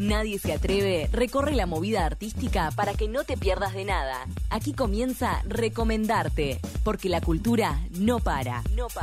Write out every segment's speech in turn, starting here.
Nadie se atreve, recorre la movida artística para que no te pierdas de nada. Aquí comienza Recomendarte, porque la cultura no para.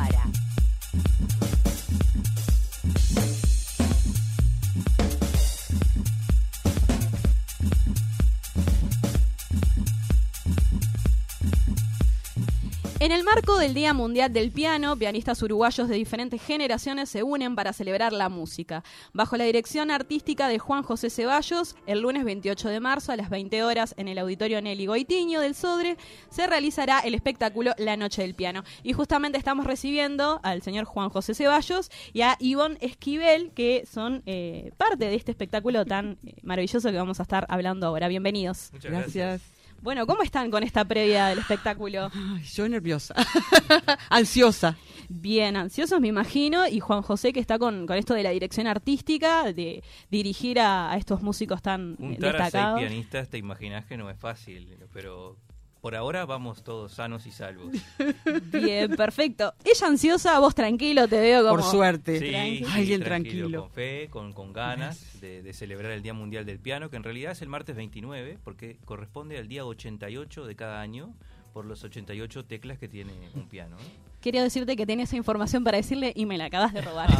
En el marco del Día Mundial del Piano, pianistas uruguayos de diferentes generaciones se unen para celebrar la música. Bajo la dirección artística de Juan José Ceballos, el lunes 28 de marzo a las 20 horas en el Auditorio Nelly Goitiño del Sodre se realizará el espectáculo La Noche del Piano. Y justamente estamos recibiendo al señor Juan José Ceballos y a Ivonne Esquivel, que son parte de este espectáculo tan maravilloso que vamos a estar hablando ahora. Bienvenidos. Muchas gracias. Bueno, ¿cómo están con esta previa del espectáculo? Ay, yo nerviosa, ansiosa. Bien, ansiosos me imagino, y Juan José que está con esto de la dirección artística, de dirigir a estos músicos tan Juntar destacados. a 6 pianistas, te imaginas que no es fácil, pero por ahora vamos todos sanos y salvos. Bien, perfecto. Ella ansiosa, vos tranquilo, te veo como... Por suerte. Sí, Alguien tranquilo. Con fe, con ganas de celebrar el Día Mundial del Piano, que en realidad es el martes 29, porque corresponde al día 88 de cada año, por los 88 teclas que tiene un piano. Quería decirte que tenía esa información para decirle y me la acabas de robar.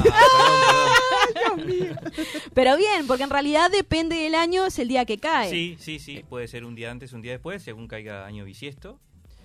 Perdón. Dios mío. Pero bien, porque en realidad depende del año, es el día que cae. Sí, puede ser un día antes, un día después, según caiga año bisiesto.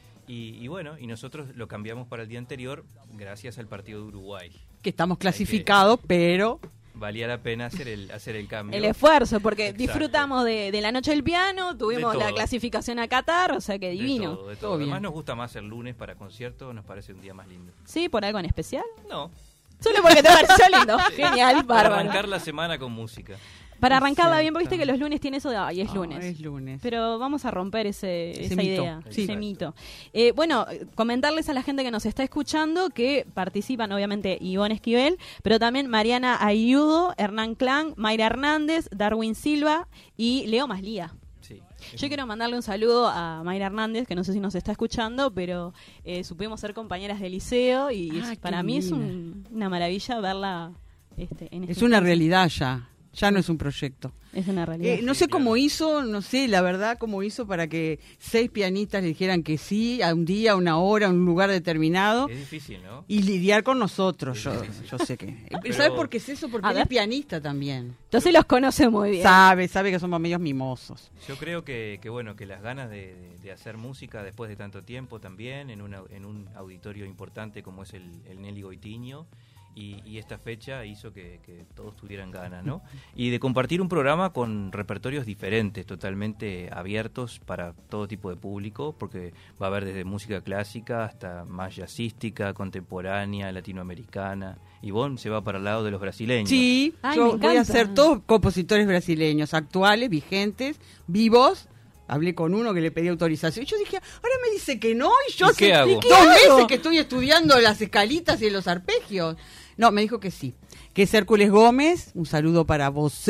Y bueno, y nosotros lo cambiamos para el día anterior gracias al partido de Uruguay. Que estamos clasificados, pero... Valía la pena hacer el cambio. El esfuerzo, porque Exacto. Disfrutamos de la Noche del Piano, tuvimos la clasificación a Qatar, o sea que divino. De todo. Además nos gusta más el lunes para concierto, nos parece un día más lindo. ¿Sí? ¿Por algo en especial? No. Solo porque te pareció lindo. Genial, Para bárbaro. arrancar la semana con música. Para arrancarla Cierto. bien, porque viste que los lunes tiene eso de, ay, es lunes. Es lunes. Pero vamos a romper esa mito. idea, Sí. ese mito. Bueno, comentarles a la gente que nos está escuchando que participan, obviamente, Ivonne Esquivel, pero también Mariana Ayudo, Hernán Clan, Mayra Hernández, Darwin Silva y Leo Maslía. Sí. Yo quiero mandarle un saludo a Mayra Hernández, que no sé si nos está escuchando, pero supimos ser compañeras de liceo y para mí es una maravilla verla en este Es una espacio. realidad ya. Ya no es un proyecto. Es una realidad. No sé claro. cómo hizo, no sé, la verdad, cómo hizo para que 6 pianistas le dijeran que sí a un día, a una hora, a un lugar determinado. Es difícil, ¿no? Y lidiar con nosotros. Es Yo difícil. sé que... Pero- ¿Sabes por qué es eso? Porque A él ver. es pianista también. Entonces los conoce muy bien. Sabe que somos medios mimosos. Yo creo que bueno, que las ganas de hacer música después de tanto tiempo también, en un auditorio importante como es el Nelly Goitiño, y esta fecha hizo que todos tuvieran ganas, ¿no? Y de compartir un programa con repertorios diferentes, totalmente abiertos para todo tipo de público, porque va a haber desde música clásica hasta más jazzística, contemporánea, latinoamericana. Ivonne se va para el lado de los brasileños. Sí, Ay, yo me voy encanta. a hacer todos compositores brasileños, actuales, vigentes, vivos. Hablé con uno que le pedí autorización. Y yo dije, ahora me dice que no. Y yo ¿Y qué hago? 2 meses que estoy estudiando las escalitas y los arpegios. No, me dijo que sí. Que es Hércules Gómez. Un saludo para vos.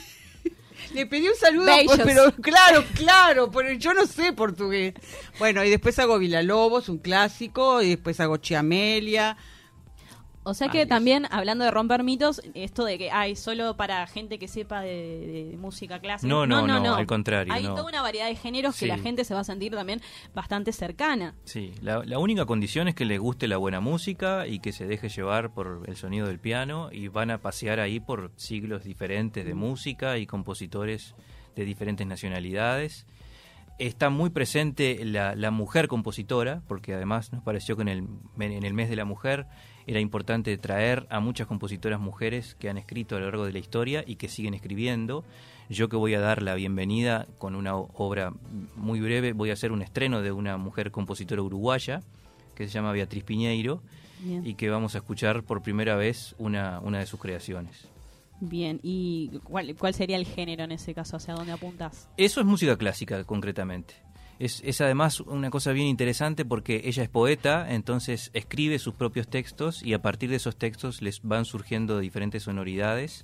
Le pedí un saludo, Bellos. pero claro, pero yo no sé portugués. Bueno, y después hago Villalobos, un clásico. Y después hago Chiamelia. O sea que Varios. también, hablando de romper mitos, esto de que hay solo para gente que sepa de música clásica. No, al contrario, Hay no. toda una variedad de géneros que Sí. la gente se va a sentir también bastante cercana. Sí, la única condición es que les guste la buena música y que se deje llevar por el sonido del piano, y van a pasear ahí por siglos diferentes de música y compositores de diferentes nacionalidades. Está muy presente la mujer compositora, porque además nos pareció que en el mes de la mujer era importante traer a muchas compositoras mujeres que han escrito a lo largo de la historia y que siguen escribiendo. Yo, que voy a dar la bienvenida con una obra muy breve, voy a hacer un estreno de una mujer compositora uruguaya que se llama Beatriz Piñeiro, Bien. y que vamos a escuchar por primera vez una de sus creaciones. Bien, ¿y cuál sería el género en ese caso? ¿Hacia dónde apuntas? Eso es música clásica, concretamente. Es además una cosa bien interesante porque ella es poeta, entonces escribe sus propios textos y a partir de esos textos les van surgiendo diferentes sonoridades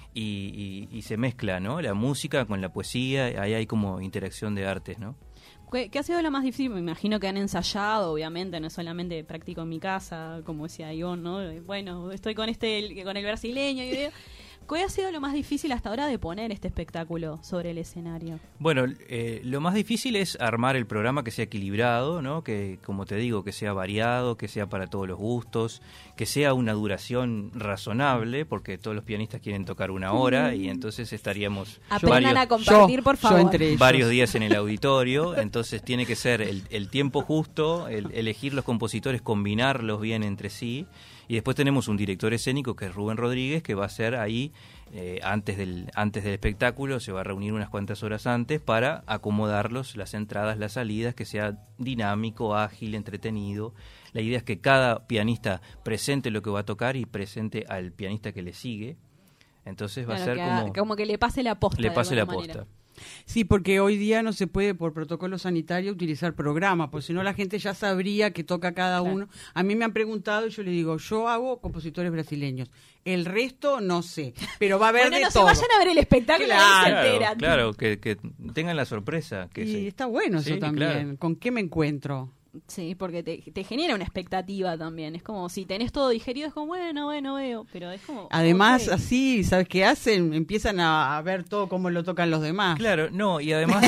y se mezcla, ¿no? La música con la poesía, ahí hay como interacción de artes, ¿no? ¿Qué ha sido lo más difícil? Me imagino que han ensayado, obviamente, no es solamente practico en mi casa, como decía Ivonne, ¿no? Bueno, estoy con el brasileño y ¿Cuál ha sido lo más difícil hasta ahora de poner este espectáculo sobre el escenario? Bueno, lo más difícil es armar el programa que sea equilibrado, ¿no? Que, como te digo, que sea variado, que sea para todos los gustos, que sea una duración razonable, porque todos los pianistas quieren tocar 1 hora y entonces estaríamos Aprendan a compartir, por favor. varios días en el auditorio, entonces tiene que ser el tiempo justo, elegir los compositores, combinarlos bien entre sí. Y después tenemos un director escénico que es Rubén Rodríguez, que va a ser ahí, antes del espectáculo, se va a reunir unas cuantas horas antes para acomodarlos, las entradas, las salidas, que sea dinámico, ágil, entretenido. La idea es que cada pianista presente lo que va a tocar y presente al pianista que le sigue. Entonces va a ser como que le pase la posta. Le pase la posta. Sí, porque hoy día no se puede por protocolo sanitario utilizar programas, porque si no la gente ya sabría que toca cada uno. A mí me han preguntado y yo le digo, yo hago compositores brasileños, el resto no sé, pero va a haber de todo. Se vayan a ver el espectáculo y se enteran. Claro, que tengan la sorpresa. Y está bueno eso también, claro. ¿Con qué me encuentro? Sí, porque te genera una expectativa también. Es como si tenés todo digerido, es como, bueno, veo. Pero es como. Además, así, ¿sabes qué hacen? Empiezan a ver todo cómo lo tocan los demás. Claro, no, y además.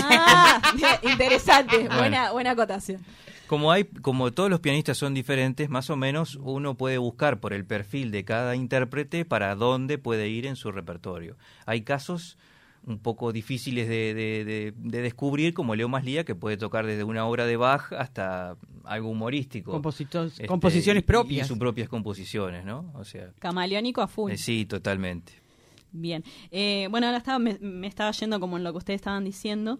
Interesante, buena acotación. Como todos los pianistas son diferentes, más o menos uno puede buscar por el perfil de cada intérprete para dónde puede ir en su repertorio. Hay casos un poco difíciles de descubrir, como Leo Maslía, que puede tocar desde una obra de Bach hasta algo humorístico. Composiciones propias. Y sus propias composiciones, ¿no? O sea, camaleónico a full. Sí, totalmente. Bien. Bueno, ahora me estaba yendo como en lo que ustedes estaban diciendo,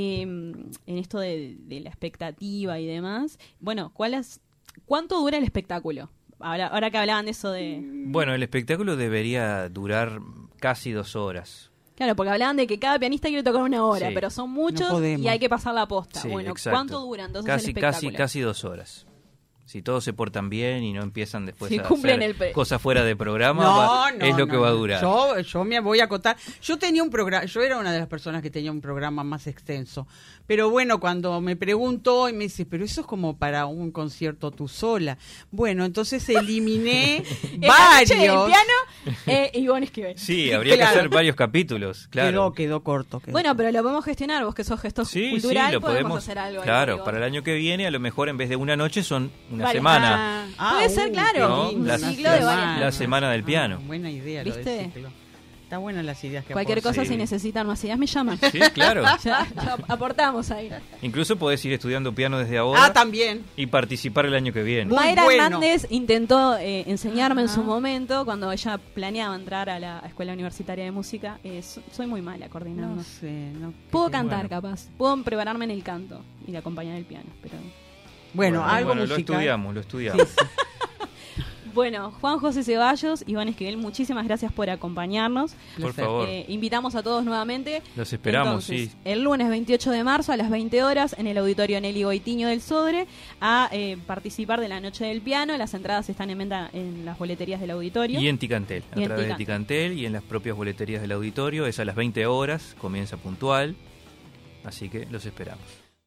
en esto de la expectativa y demás. Bueno, ¿cuánto dura el espectáculo? Ahora que hablaban de eso de... Bueno, el espectáculo debería durar casi 2 horas. Claro, porque hablaban de que cada pianista quiere tocar 1 hora, Sí. pero son muchos y hay que pasar la posta. Sí, bueno, exacto. ¿cuánto dura entonces el espectáculo? Casi 2 horas. Si todos se portan bien y no empiezan después Si a cumplen hacer cosas fuera de programa, es lo que va a durar. Yo me voy a acotar. Yo tenía un programa, yo era una de las personas que tenía un programa más extenso. Pero bueno, cuando me preguntó y me dice, pero eso es como para un concierto tú sola. Bueno, entonces eliminé varios. El piano, Ivonne Esquivel. Sí, habría que hacer varios capítulos, claro. Quedó corto. Bueno, pero lo podemos gestionar, vos que sos gestor cultural, lo podemos hacer algo. Claro, para el año que viene, a lo mejor en vez de una noche son una semana. Puede ser, claro, ¿no? un La ciclo de varias. La semana del piano. Buena idea, ¿viste? Lo del ciclo. Está buenas las ideas que Cualquier aportan. cosa, si necesitan más ideas, me llaman. Sí, claro. ya aportamos ahí. Incluso podés ir estudiando piano desde ahora. También. Y participar el año que viene. Mayra Hernández intentó enseñarme en su momento, cuando ella planeaba entrar a la Escuela Universitaria de Música. Soy muy mala coordinando. No sé. Puedo cantar, capaz. Puedo prepararme en el canto y acompañar el piano, pero... Bueno, algo musical. Lo estudiamos. Sí. Bueno, Juan José Ceballos, Ivonne Esquivel, muchísimas gracias por acompañarnos. Por favor. Invitamos a todos nuevamente. Los esperamos, entonces, sí. El lunes 28 de marzo a las 20 horas en el Auditorio Nelly Goitiño del Sodre a participar de la Noche del Piano. Las entradas están en venta en las boleterías del auditorio. Y en Ticantel, a través de Ticantel y en las propias boleterías del auditorio. Es a las 20 horas, comienza puntual. Así que los esperamos.